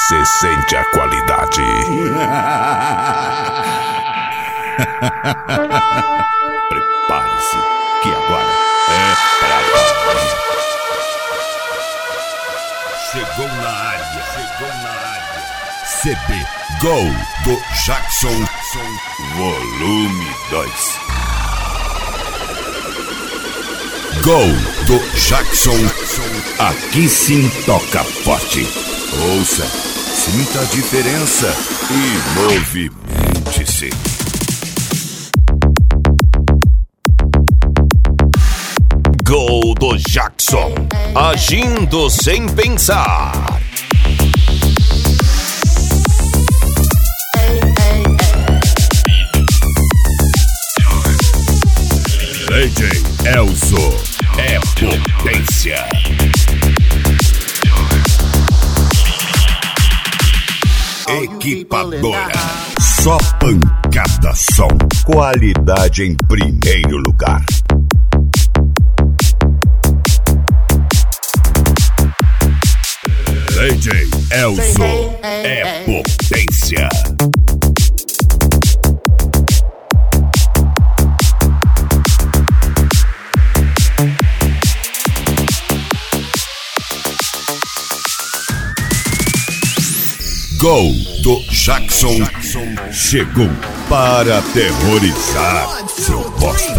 Você sente a qualidade. Prepare-se, que agora é pra valer. Chegou na área. CB Gol do Jackson, volume 2. Gol do Jackson, aqui sim toca forte. Ouça, sinta a diferença e movimente-se. Gol do Jackson, agindo sem pensar. DJ Elzo é potência. Equipadora, só pancada som, qualidade em primeiro lugar. DJ Elzo é potência. Gol do Jackson chegou para aterrorizar seu bosta.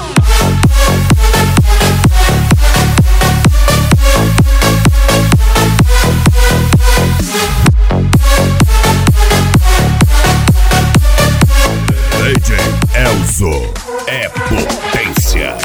DJ Elzo é potência.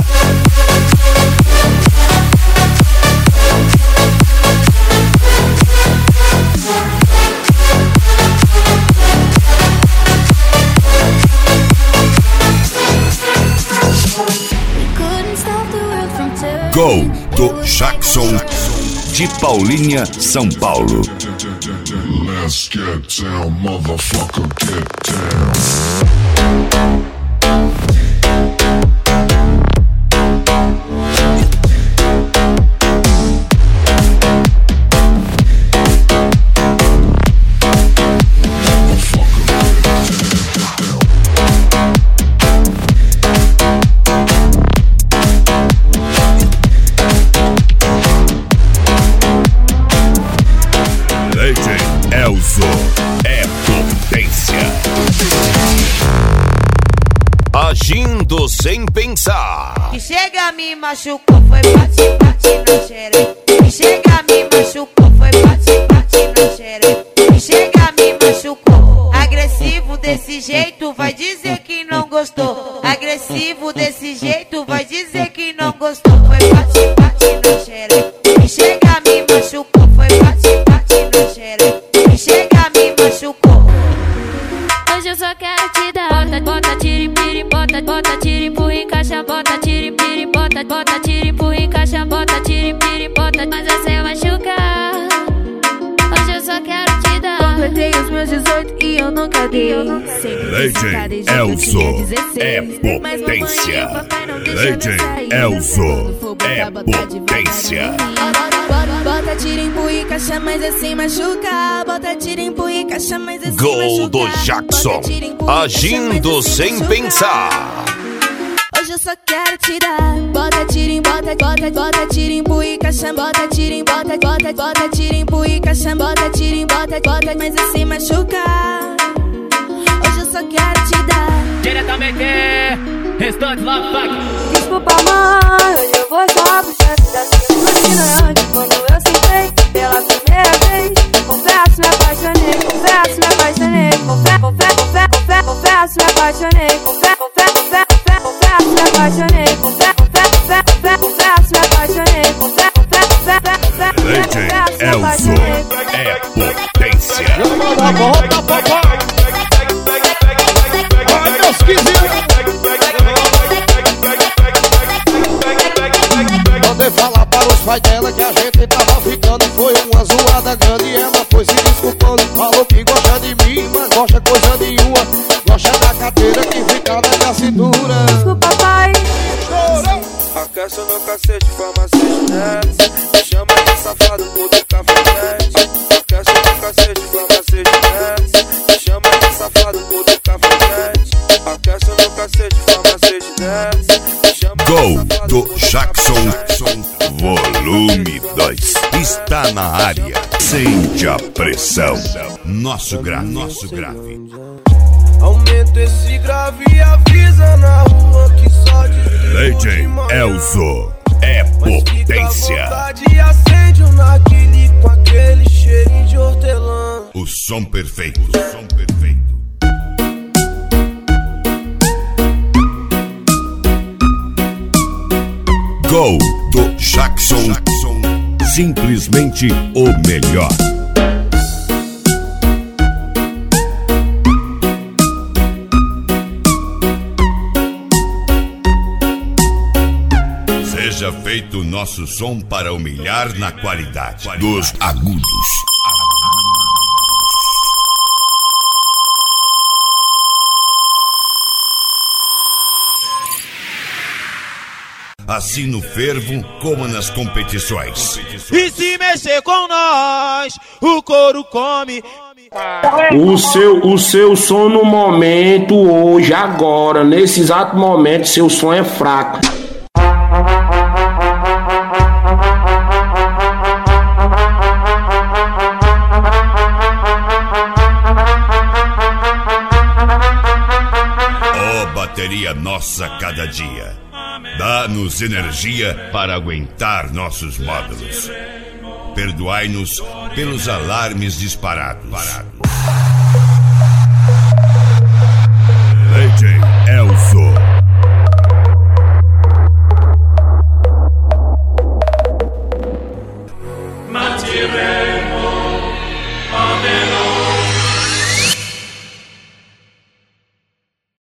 Gol do Jackson de Paulinha, São Paulo. Let's get down, motherfucker, get down. Elzo é potência. Agindo sem pensar. Que chega me machucou, foi bate na xereca. Que chega me machucou, foi bate na xereca. Que chega me machucou. Agressivo desse jeito, vai dizer que não gostou. Agressivo desse jeito, vai dizer que não gostou. Foi bate na xereca. Que chega me machucou, foi bate na xereca. Chega, me machucou. Hoje eu só quero te dar. Bota tira e pira, bota tira e empurra, encaixa. Bota tira e pira, bota tira e empurra, encaixa. Bota tira e pira, bota, mas você machucar. Hoje eu só quero te dar. Completei os meus 18 e eu nunca dei. DJ Elzo é potência. DJ Elzo é potência. Bota tira, empurra e caixa, mas assim machuca. Bota tira, empurra e caixa, mas assim machuca. Gol do Jackson, agindo sem pensar. Hoje eu só quero te dar. Bota tira, empurra e caixa. Bota tira, bota tira, empurra e caixa. Bota tira, bota, mas assim machuca. Hoje eu só quero te dar. Diretamente, restante lá, fuck. Desculpa, mãe, hoje eu vou só puxar pedacinho do tirante. Quando eu sentei pela primeira vez, confesso, me apaixonei. Confesso, me apaixonei. Confesso, me apaixonei. Confesso, me apaixonei. Confesso, me apaixonei. DJ Elzo é potência. Volta, papai. Ai, meus quizinhos. Mandei falar para os pais dela que a gente tava ficando. Foi uma zoada grande e ela foi se desculpando. Falou que gosta de mim, mas gosta coisa nenhuma. Gosta da carteira que fica na minha cintura. Desculpa, pai. Aquece meu cacete, farmacêutico. Me chama de safado por ter café. Aquece meu cacete, Volume 2 está na área. Sente a pressão. Nosso grave. Aumenta esse grave e avisa na rua que só desliga. DJ Elzo é potência. Vontade, acende um narguile com aquele cheirinho de hortelã. O som perfeito. Gol do Jackson. Simplesmente o melhor. Seja feito nosso som para humilhar na qualidade dos agudos. Assim no fervo como nas competições. E se mexer com nós, o couro come. O seu som no momento, hoje, agora, nesse exato momento, seu som é fraco. Oh, bateria nossa cada dia. Dá-nos energia para aguentar nossos módulos. Perdoai-nos pelos alarmes disparados. DJ Elzo. Matilde.